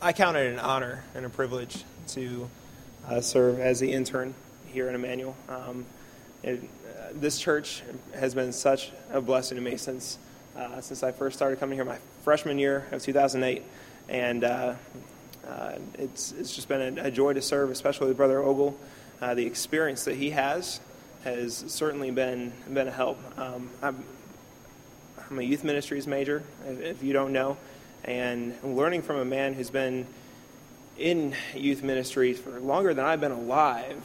I count it an honor and a privilege to serve as the intern here in Emmanuel. This church has been such a blessing to me since I first started coming here my freshman year of 2008, and it's just been a joy to serve, especially with Brother Ogle. The experience that he has certainly been a help. I'm a youth ministries major, if you don't know, and learning from a man who's been in youth ministry for longer than I've been alive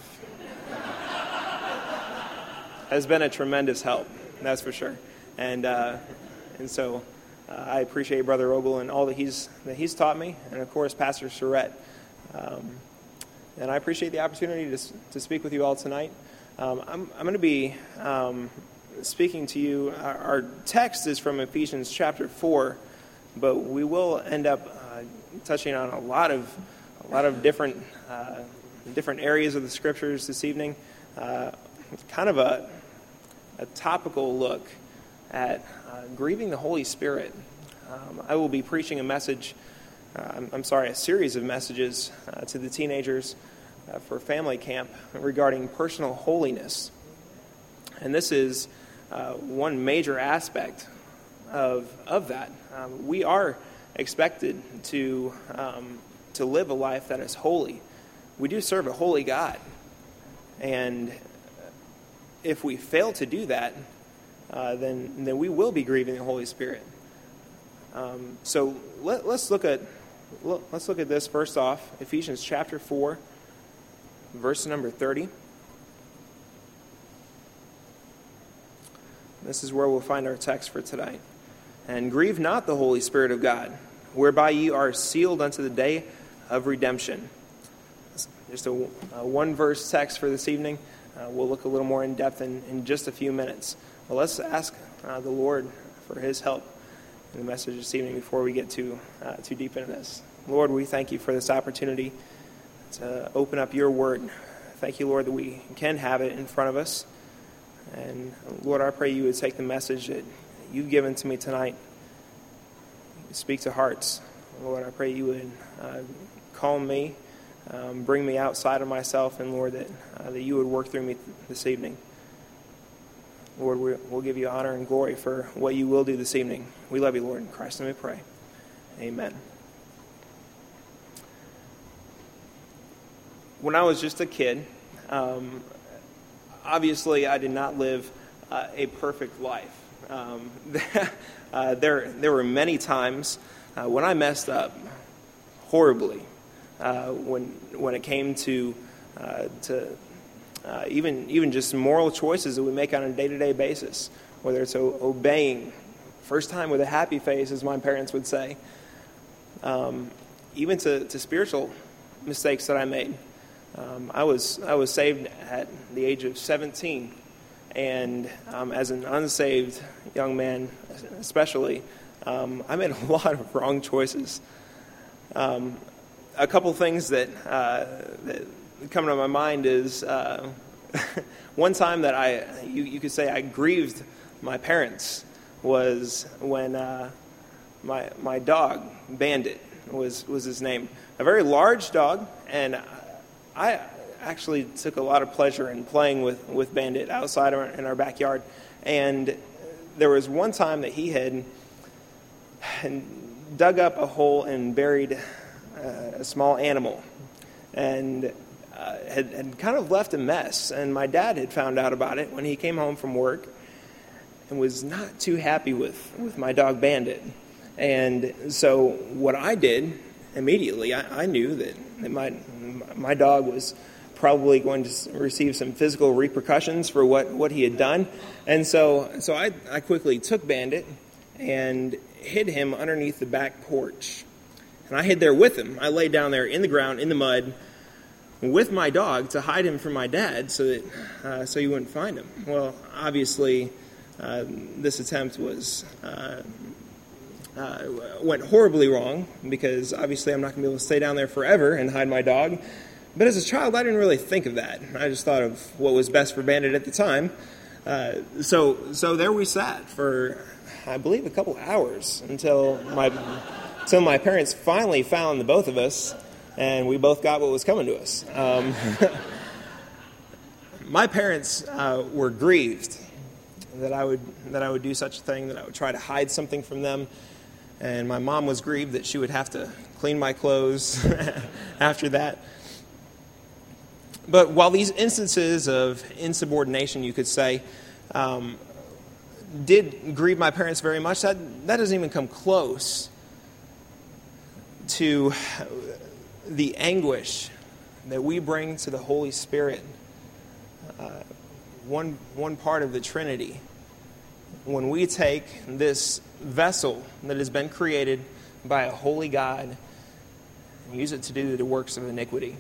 has been a tremendous help, that's for sure. And so I appreciate Brother Ogle and all that he's taught me, and of course Pastor Surratt. And I appreciate the opportunity to speak with you all tonight. I'm going to be speaking to you. Our text is from Ephesians chapter 4, but we will end up touching on a lot of different areas of the scriptures this evening. Kind of a topical look at grieving the Holy Spirit. I will be preaching a series of messages to the teenagers for family camp regarding personal holiness. And this is one major aspect of that. We are expected to live a life that is holy. We do serve a holy God. And if we fail to do that, then we will be grieving the Holy Spirit. So let's look at this first off. Ephesians chapter 4, verse number 30. This is where we'll find our text for tonight. And grieve not the Holy Spirit of God, whereby ye are sealed unto the day of redemption. Just a one-verse text for this evening. We'll look a little more in depth in just a few minutes. Well, let's ask the Lord for his help in the message this evening before we get too deep into this. Lord, we thank you for this opportunity to open up your word. Thank you, Lord, that we can have it in front of us. And Lord, I pray you would take the message that you've given to me tonight, speak to hearts. Lord, I pray you would calm me, bring me outside of myself, and Lord, that you would work through me this evening. Lord, we'll give you honor and glory for what you will do this evening. We love you, Lord. In Christ's name we pray. Amen. When I was just a kid, obviously I did not live a perfect life. There were many times when I messed up horribly when it came to even just moral choices that we make on a day-to-day basis, whether it's obeying, first time with a happy face, as my parents would say, even to spiritual mistakes that I made. I was saved at the age of 17, and as an unsaved young man especially, I made a lot of wrong choices. A couple things that come to my mind is one time that you could say I grieved my parents was when my dog, Bandit, was his name. A very large dog, and I actually took a lot of pleasure in playing with Bandit outside in our backyard. And there was one time that he had dug up a hole and buried a small animal, and had kind of left a mess. And my dad had found out about it when he came home from work and was not too happy with my dog Bandit. And so what I did immediately, I knew that my dog was probably going to receive some physical repercussions for what he had done. And so I quickly took Bandit and hid him underneath the back porch. And I hid there with him. I laid down there in the ground, in the mud, with my dog to hide him from my dad so he wouldn't find him. Well, obviously, this attempt went horribly wrong, because obviously I'm not going to be able to stay down there forever and hide my dog. But as a child, I didn't really think of that. I just thought of what was best for Bandit at the time. So there we sat for, I believe, a couple hours until Until my parents finally found the both of us, and we both got what was coming to us. My parents were grieved that I would do such a thing, that I would try to hide something from them. And my mom was grieved that she would have to clean my clothes after that. But while these instances of insubordination, you could say, did grieve my parents very much, that doesn't even come close to the anguish that we bring to the Holy Spirit, one part of the Trinity, when we take this vessel that has been created by a holy God and use it to do the works of iniquity.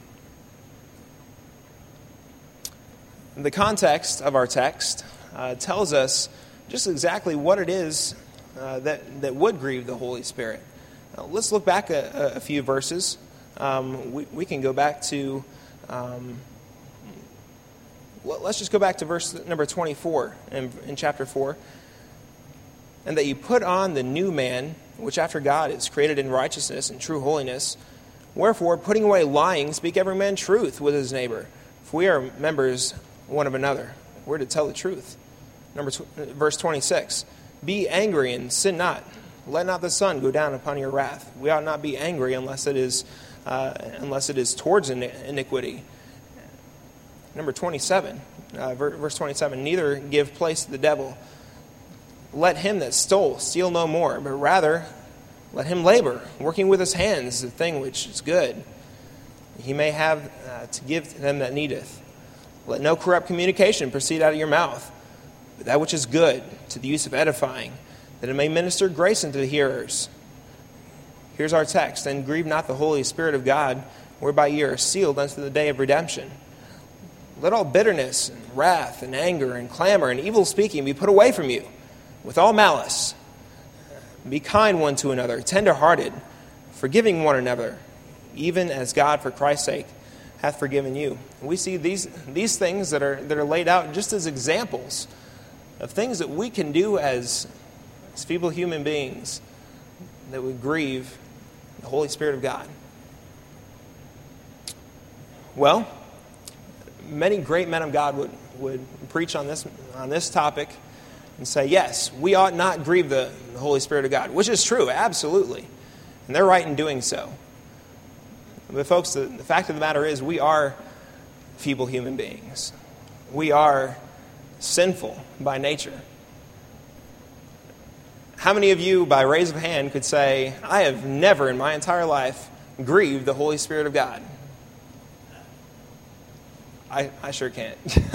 The context of our text tells us just exactly what it is that would grieve the Holy Spirit. Now, let's look back a few verses. We can go back to, let's just go back to verse number 24 in chapter 4. And that you put on the new man, which after God is created in righteousness and true holiness. Wherefore, putting away lying, speak every man truth with his neighbor. For we are members one of another. We're to tell the truth. Verse 26. Be angry and sin not. Let not the sun go down upon your wrath. We ought not be angry unless it is towards iniquity. Number 27. Verse 27. Neither give place to the devil. Let him that stole steal no more, but rather let him labor, working with his hands the thing which is good. He may have to give to them that needeth. Let no corrupt communication proceed out of your mouth, but that which is good, to the use of edifying, that it may minister grace unto the hearers. Here's our text. And grieve not the Holy Spirit of God, whereby ye are sealed unto the day of redemption. Let all bitterness, and wrath, and anger, and clamor, and evil speaking be put away from you, with all malice. Be kind one to another, tender-hearted, forgiving one another, even as God for Christ's sake hath forgiven you. We see these things that are laid out just as examples of things that we can do as feeble human beings that would grieve the Holy Spirit of God. Well, many great men of God would preach on this topic and say, yes, we ought not grieve the Holy Spirit of God, which is true, absolutely. And they're right in doing so. But folks, the fact of the matter is we are feeble human beings. We are sinful by nature. How many of you, by raise of hand, could say, I have never in my entire life grieved the Holy Spirit of God? I sure can't.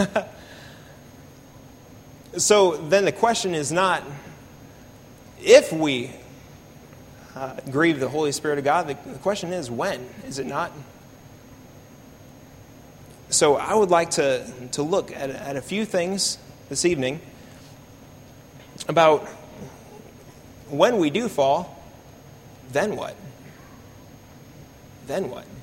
So then the question is not if we grieve the Holy Spirit of God. The question is when, is it not? So I would like to look at a few things this evening about when we do fall, then what? Then what?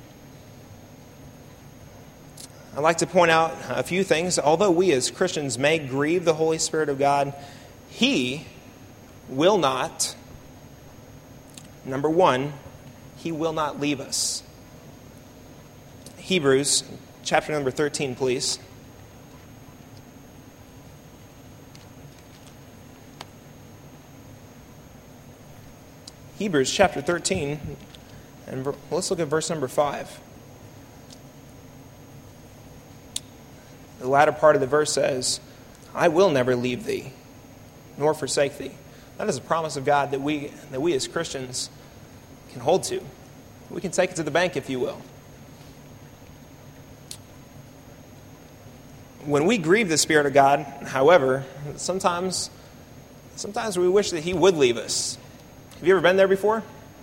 I'd like to point out a few things. Although we as Christians may grieve the Holy Spirit of God, He will not, number one, He will not leave us. Hebrews chapter number 13, please. Hebrews chapter 13, and let's look at verse number 5. The latter part of the verse says, I will never leave thee, nor forsake thee. That is a promise of God that we as Christians can hold to. We can take it to the bank, if you will. When we grieve the Spirit of God, however, sometimes we wish that He would leave us. Have you ever been there before?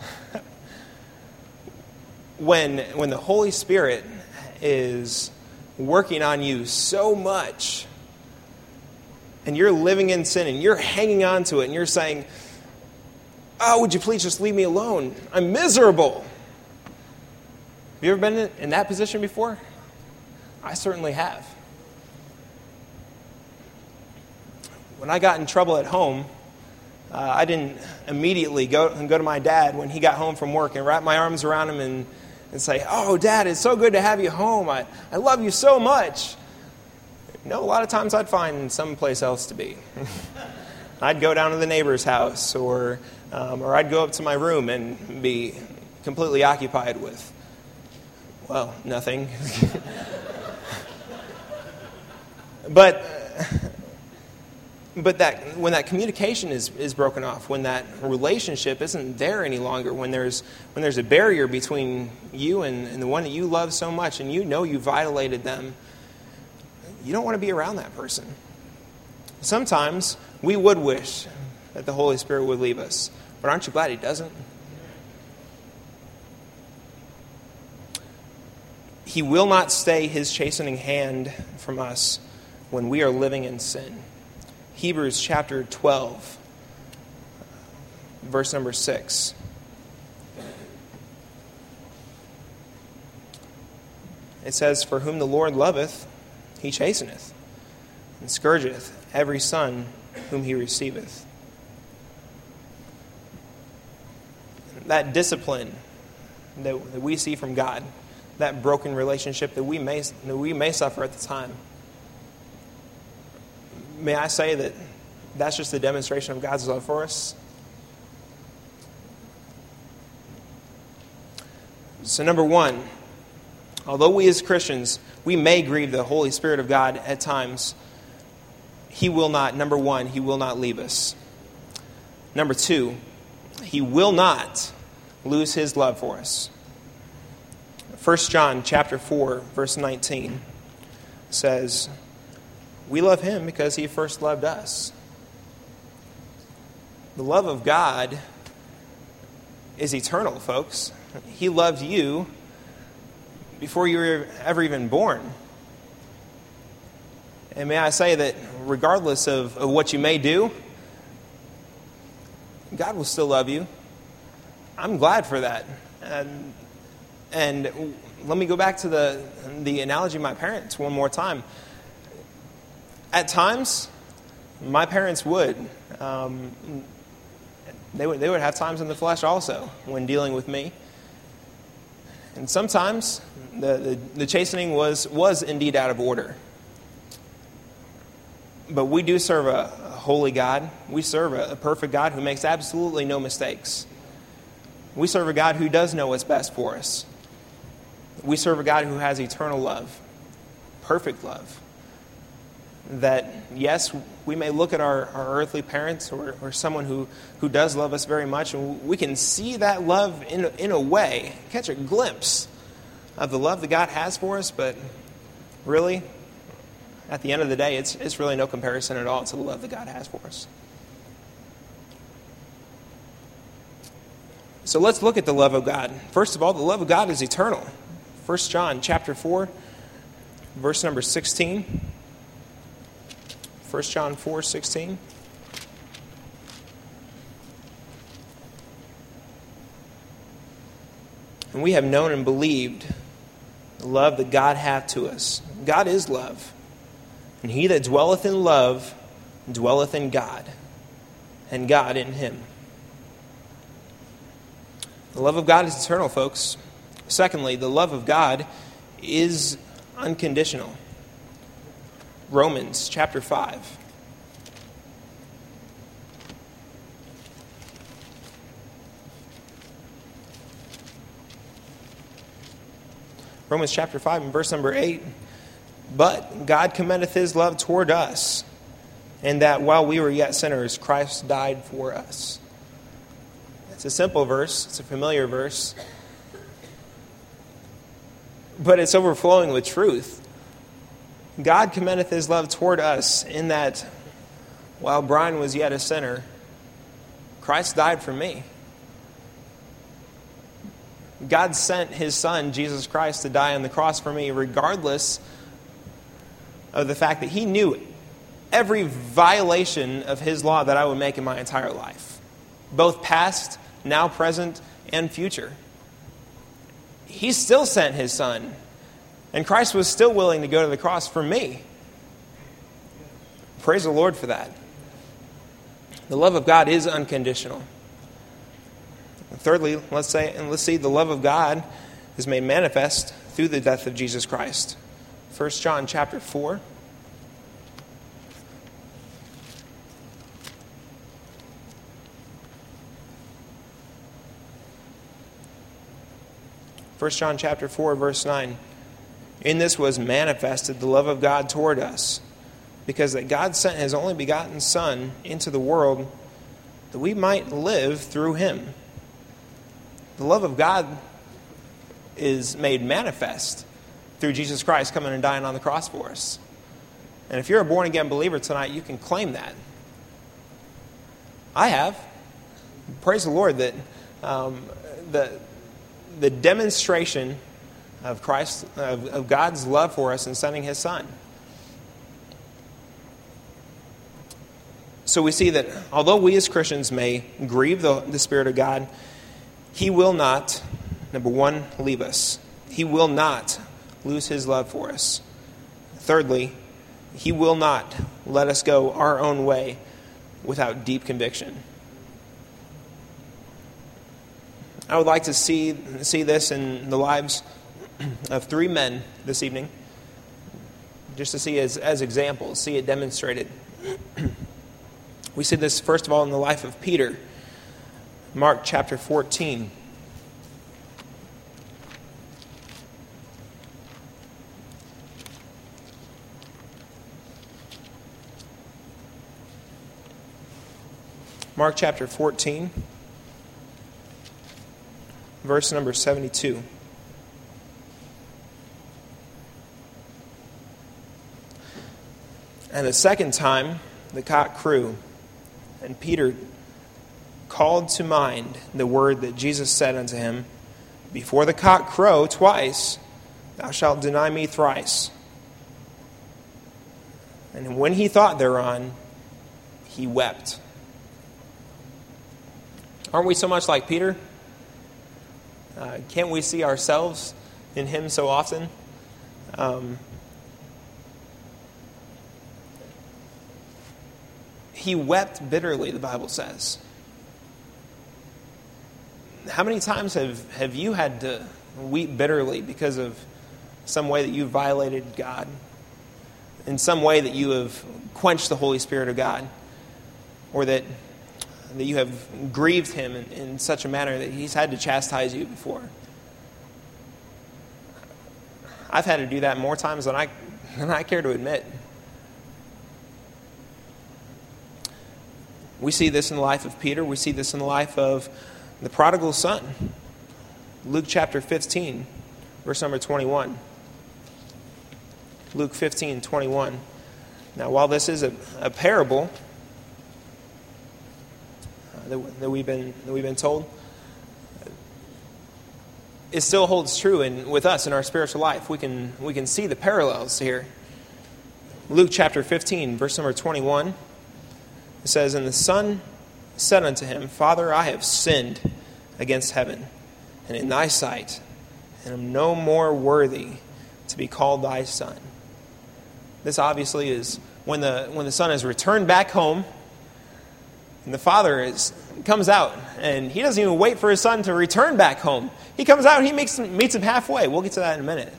When the Holy Spirit is working on you so much, and you're living in sin, and you're hanging on to it, and you're saying, oh, would you please just leave me alone? I'm miserable. Have you ever been in that position before? I certainly have. When I got in trouble at home, I didn't immediately go to my dad when he got home from work and wrap my arms around him and say, "Oh, Dad, it's so good to have you home. I love you so much." No, a lot of times I'd find someplace else to be. I'd go down to the neighbor's house, or I'd go up to my room and be completely occupied with, well, nothing. But that when that communication is broken off, when that relationship isn't there any longer, when there's a barrier between you and the one that you love so much, and you know you violated them, you don't want to be around that person. Sometimes we would wish that the Holy Spirit would leave us, but aren't you glad He doesn't? He will not stay His chastening hand from us when we are living in sin. Hebrews chapter 12, verse number 6. It says, "For whom the Lord loveth, He chasteneth, and scourgeth every son whom He receiveth." That discipline that we see from God, that broken relationship that we may suffer at the time, may I say that that's just a demonstration of God's love for us? So number one, although we as Christians, we may grieve the Holy Spirit of God at times, He will not, number one, He will not leave us. Number two, He will not lose His love for us. 1 John chapter 4, verse 19 says, "We love Him because He first loved us." The love of God is eternal, folks. He loved you before you were ever even born. And may I say that regardless of what you may do, God will still love you. I'm glad for that. And let me go back to the analogy of my parents one more time. At times, my parents would. They would have times in the flesh also when dealing with me. And sometimes the chastening was indeed out of order. But we do serve a holy God. We serve a perfect God who makes absolutely no mistakes. We serve a God who does know what's best for us. We serve a God who has eternal love, perfect love. That, yes, we may look at our earthly parents or someone who does love us very much, and we can see that love in a way, catch a glimpse of the love that God has for us, but really, at the end of the day, it's really no comparison at all to the love that God has for us. So let's look at the love of God. First of all, the love of God is eternal. 1 John chapter 4, verse number 16. 1 John 4:16. "And we have known and believed the love that God hath to us." God is love. "And he that dwelleth in love dwelleth in God, and God in him." The love of God is eternal, folks. Secondly, the love of God is unconditional. Romans chapter 5. Romans chapter 5 and verse number 8. "But God commendeth His love toward us, and that while we were yet sinners, Christ died for us." It's a simple verse. It's a familiar verse. But it's overflowing with truth. God commendeth His love toward us in that while Brian was yet a sinner, Christ died for me. God sent His Son, Jesus Christ, to die on the cross for me, regardless of the fact that He knew every violation of His law that I would make in my entire life, both past, now present, and future. He still sent His Son, and Christ was still willing to go to the cross for me. Praise the Lord for that. The love of God is unconditional. Thirdly, let's see the love of God is made manifest through the death of Jesus Christ. 1 John chapter 4. First John chapter 4, verse 9. In this was manifested the love of God toward us, because that God sent His only begotten Son into the world that we might live through Him. The love of God is made manifest through Jesus Christ coming and dying on the cross for us. And if you're a born-again believer tonight, you can claim that. I have. Praise the Lord that the demonstration of Christ, of God's love for us in sending His Son. So we see that although we as Christians may grieve the Spirit of God, He will not, number one, leave us. He will not lose His love for us. Thirdly, He will not let us go our own way without deep conviction. I would like to see this in the lives of three men this evening, just to see as examples, see it demonstrated. We see this, first of all, in the life of Peter. Mark chapter 14. Mark chapter 14, verse number 72. And the second time the cock crew, and Peter called to mind the word that Jesus said unto him, Before the cock crow twice, thou shalt deny me thrice. And when he thought thereon, he wept. Aren't we so much like Peter? Can't we see ourselves in him so often? He wept bitterly, the Bible says. How many times have you had to weep bitterly because of some way that you violated God? In some way that you have quenched the Holy Spirit of God? Or that you have grieved Him in such a manner that He's had to chastise you before? I've had to do that more times than I care to admit. We see this in the life of Peter. We see this in the life of the prodigal son. Luke chapter 15, verse number 21. Luke 15, 21. Now, while this is a parable that we've been told, it still holds true with us in our spiritual life. We can see the parallels here. Luke chapter 15, verse number 21. It says, And the son said unto him, Father, I have sinned against heaven and in thy sight, and am no more worthy to be called thy son. This obviously is when the son is returned back home, and the father comes out, and he doesn't even wait for his son to return back home. He comes out, he meets him halfway. We'll get to that in a minute.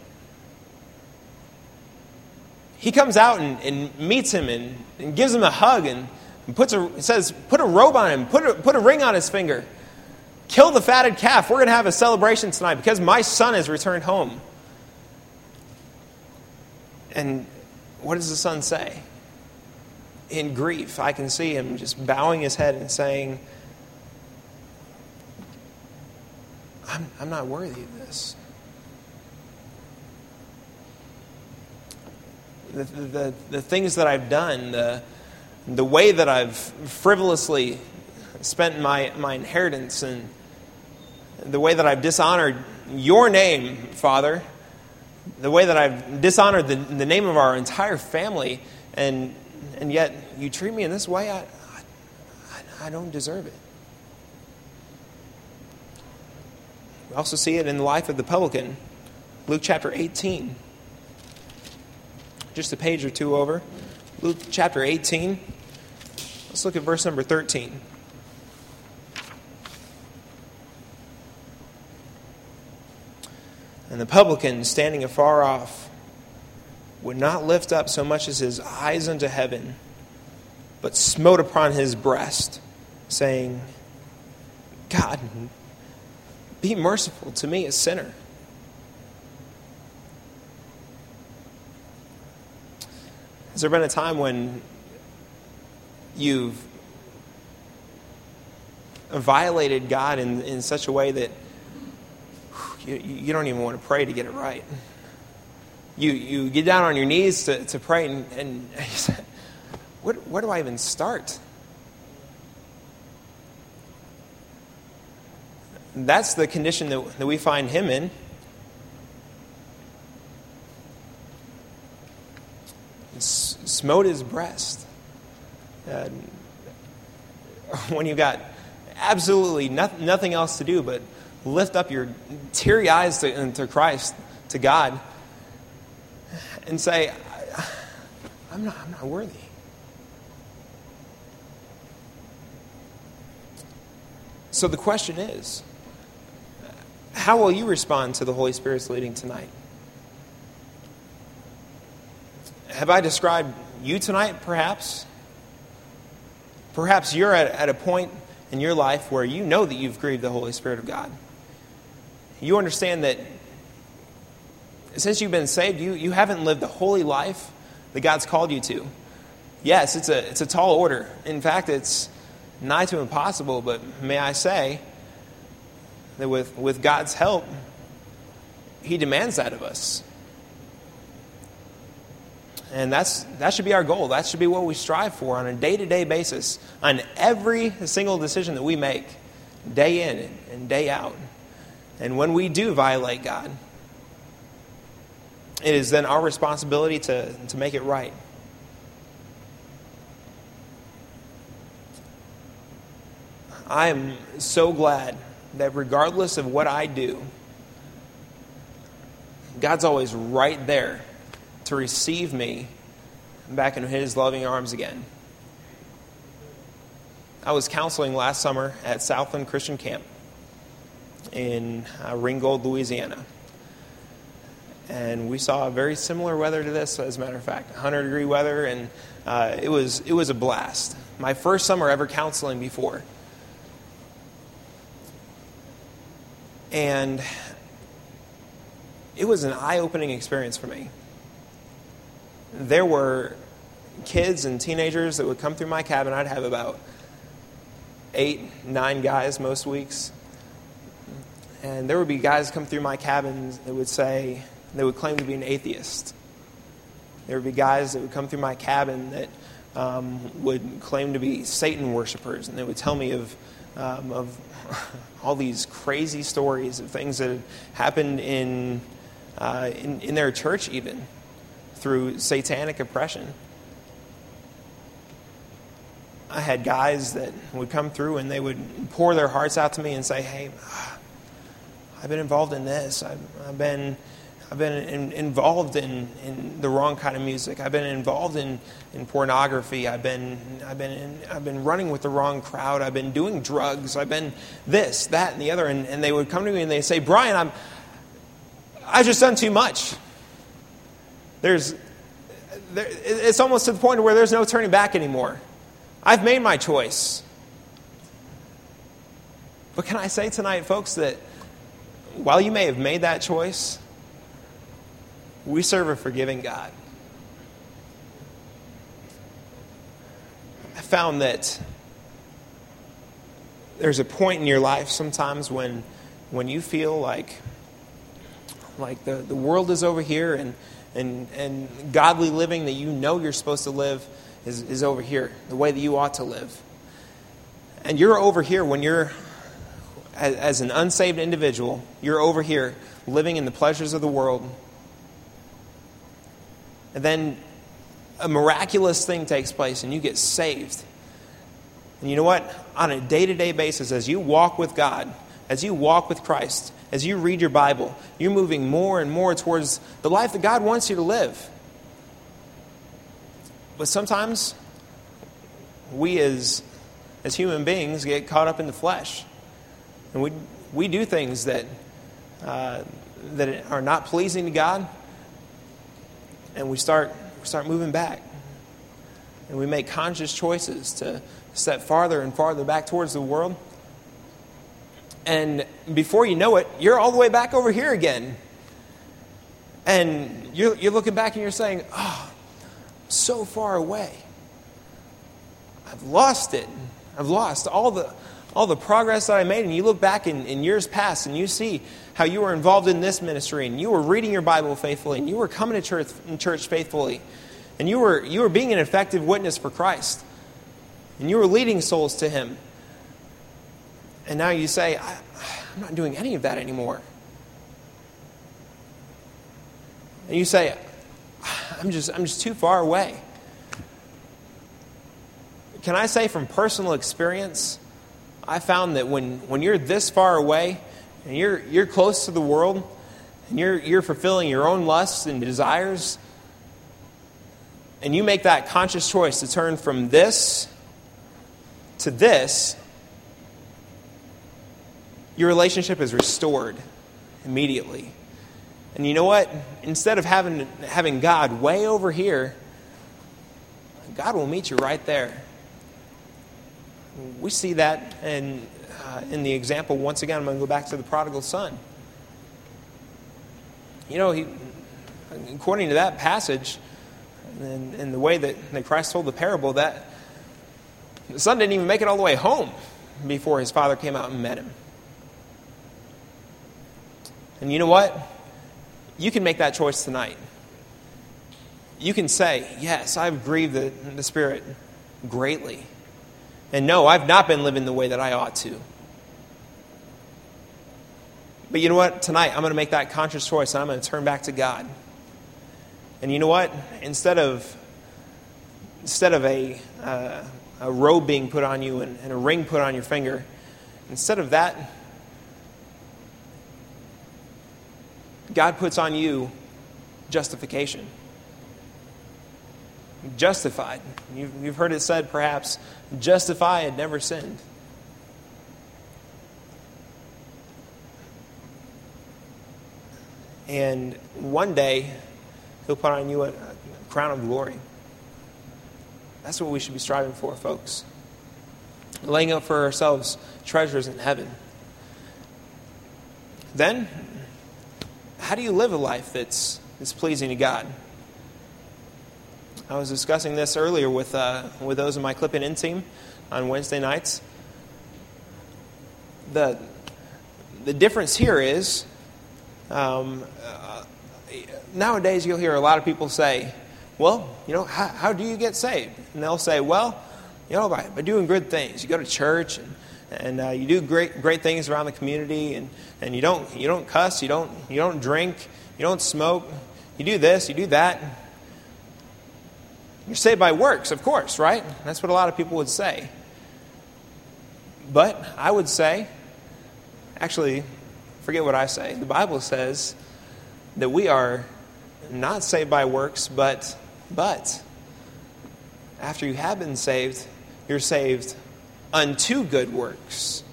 He comes out and meets him and gives him a hug and says, put a robe on him, put a ring on his finger. Kill the fatted calf. We're going to have a celebration tonight because my son has returned home. And what does the son say? In grief, I can see him just bowing his head and saying, I'm not worthy of this. The things that I've done, the way that I've frivolously spent my inheritance, and the way that I've dishonored your name, Father, the way that I've dishonored the name of our entire family, and yet you treat me in this way, I don't deserve it. We also see it in the life of the publican. Luke chapter 18. Just a page or two over. Luke chapter 18, Let's look at verse number 13. And the publican, standing afar off, would not lift up so much as his eyes unto heaven, but smote upon his breast, saying, God, be merciful to me, a sinner. Has there been a time when you've violated God in such a way that you don't even want to pray to get it right? You get down on your knees to pray, and you say, where do I even start? That's the condition that we find him in. Smote his breast. When you've got absolutely nothing else to do but lift up your teary eyes to Christ, to God, and say, I'm not worthy. So the question is, how will you respond to the Holy Spirit's leading tonight? Have I described you tonight, perhaps? Perhaps you're at a point in your life where you know that you've grieved the Holy Spirit of God. You understand that since you've been saved, you haven't lived the holy life that God's called you to. Yes, it's a tall order. In fact, it's nigh to impossible, but may I say that with God's help, He demands that of us. And that should be our goal. That should be what we strive for on a day-to-day basis, on every single decision that we make, day in and day out. And when we do violate God, it is then our responsibility to make it right. I am so glad that regardless of what I do, God's always right there to receive me back in His loving arms again. I was counseling last summer at Southland Christian Camp in Ringgold, Louisiana. And we saw very similar weather to this, as a matter of fact, 100-degree weather, and it was a blast. My first summer ever counseling before. And it was an eye-opening experience for me. There were kids and teenagers that would come through my cabin. I'd have about 8, 9 guys most weeks. And there would be guys come through my cabin that would claim to be an atheist. There would be guys that would come through my cabin that would claim to be Satan worshipers, and they would tell me of all these crazy stories of things that had happened in their church, even through satanic oppression. I had guys that would come through and they would pour their hearts out to me and say, "Hey, I've been involved in this. I've been involved in the wrong kind of music. I've been involved in pornography. I've been running with the wrong crowd. I've been doing drugs. I've been this, that, and the other." And they would come to me and they say, "Brian, I've just done too much. It's almost to the point where there's no turning back anymore. I've made my choice." But can I say tonight, folks, that while you may have made that choice, we serve a forgiving God. I found that there's a point in your life sometimes when you feel like the world is over here and godly living that you know you're supposed to live is over here, the way that you ought to live. And you're over here when you're, as an unsaved individual, you're over here living in the pleasures of the world. And then a miraculous thing takes place and you get saved. And you know what? On a day-to-day basis, as you walk with God, as you walk with Christ, as you read your Bible, you're moving more and more towards the life that God wants you to live. But sometimes we as human beings get caught up in the flesh. And we do things that are not pleasing to God. And we start moving back. And we make conscious choices to step farther and farther back towards the world. And before you know it, you're all the way back over here again. And you're looking back and you're saying, oh, I'm so far away. I've lost it. I've lost all the progress that I made. And you look back in years past and you see how you were involved in this ministry and you were reading your Bible faithfully and you were coming to church faithfully and you were being an effective witness for Christ and you were leading souls to Him. And now you say, I'm not doing any of that anymore. And you say, I'm just too far away. Can I say from personal experience, I found that when you're this far away and you're close to the world and you're fulfilling your own lusts and desires, and you make that conscious choice to turn from this to this, your relationship is restored immediately. And you know what? Instead of having God way over here, God will meet you right there. We see that in the example, once again, I'm going to go back to the prodigal son. You know, according to that passage, and the way that Christ told the parable, that the son didn't even make it all the way home before his father came out and met him. And you know what? You can make that choice tonight. You can say, yes, I've grieved the Spirit greatly. And no, I've not been living the way that I ought to. But you know what? Tonight, I'm going to make that conscious choice and I'm going to turn back to God. And you know what? Instead of a robe being put on you and a ring put on your finger, instead of that, God puts on you justification. Justified. You've heard it said, perhaps, justified, never sinned. And one day, He'll put on you a crown of glory. That's what we should be striving for, folks. Laying up for ourselves treasures in heaven. Then, how do you live a life that's pleasing to God? I was discussing this earlier with those in my Clip-In In team on Wednesday nights. The difference here is, nowadays you'll hear a lot of people say, well, you know, how do you get saved? And they'll say, well, you know, by doing good things. You go to church and you do great things around the community, and you don't cuss, you don't drink, you don't smoke, you do this, you do that. You're saved by works, of course, right? That's what a lot of people would say. But I would say, actually, forget what I say. The Bible says that we are not saved by works, but after you have been saved, you're saved unto good works.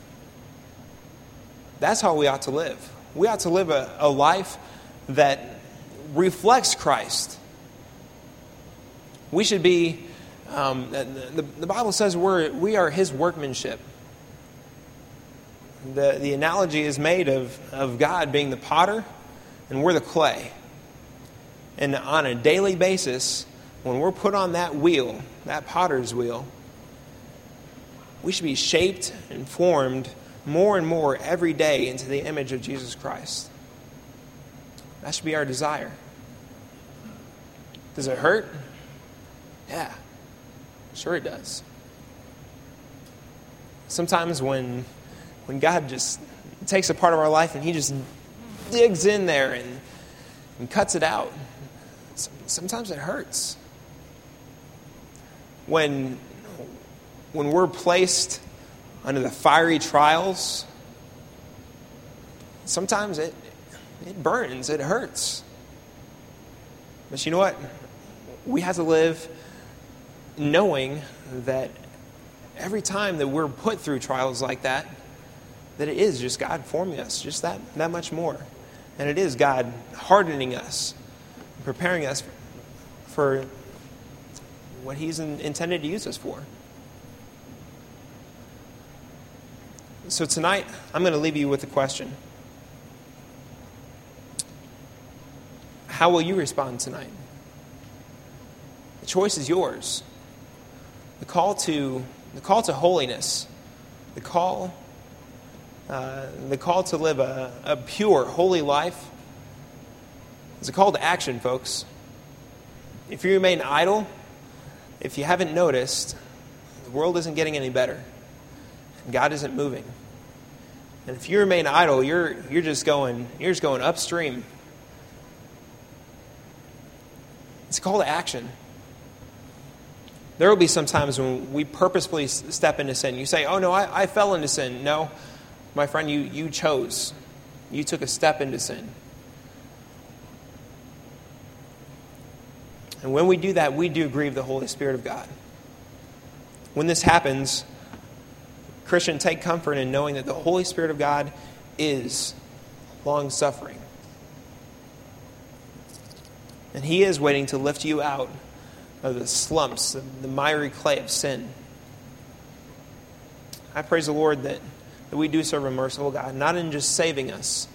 That's how we ought to live. We ought to live a life that reflects Christ. We should be, the Bible says we are His workmanship. The analogy is made of God being the potter and we're the clay. And on a daily basis, when we're put on that wheel, that potter's wheel, we should be shaped and formed more and more every day into the image of Jesus Christ. That should be our desire. Does it hurt? Yeah, sure it does. Sometimes when God just takes a part of our life and He just digs in there and cuts it out, sometimes it hurts. When we're placed under the fiery trials, sometimes it burns, it hurts. But you know what? We have to live knowing that every time that we're put through trials like that it is just God forming us just that much more. And it is God hardening us, preparing us for what He's intended to use us for. So tonight, I'm going to leave you with a question. How will you respond tonight? The choice is yours. The call to holiness, the call to live a pure, holy life is a call to action, folks. If you remain idle, if you haven't noticed, the world isn't getting any better. God isn't moving. And if you remain idle, you're just going upstream. It's a call to action. There will be some times when we purposefully step into sin. You say, oh no, I fell into sin. No, my friend, you chose. You took a step into sin. And when we do that, we do grieve the Holy Spirit of God. When this happens, Christian, take comfort in knowing that the Holy Spirit of God is long-suffering. And He is waiting to lift you out of the slumps, the miry clay of sin. I praise the Lord that we do serve a merciful God, not in just saving us,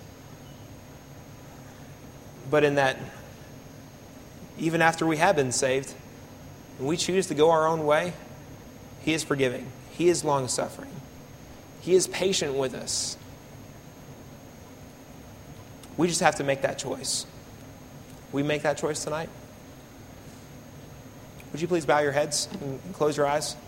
but in that even after we have been saved, and we choose to go our own way, He is forgiving. He is long-suffering. He is patient with us. We just have to make that choice. We make that choice tonight? Would you please bow your heads and close your eyes?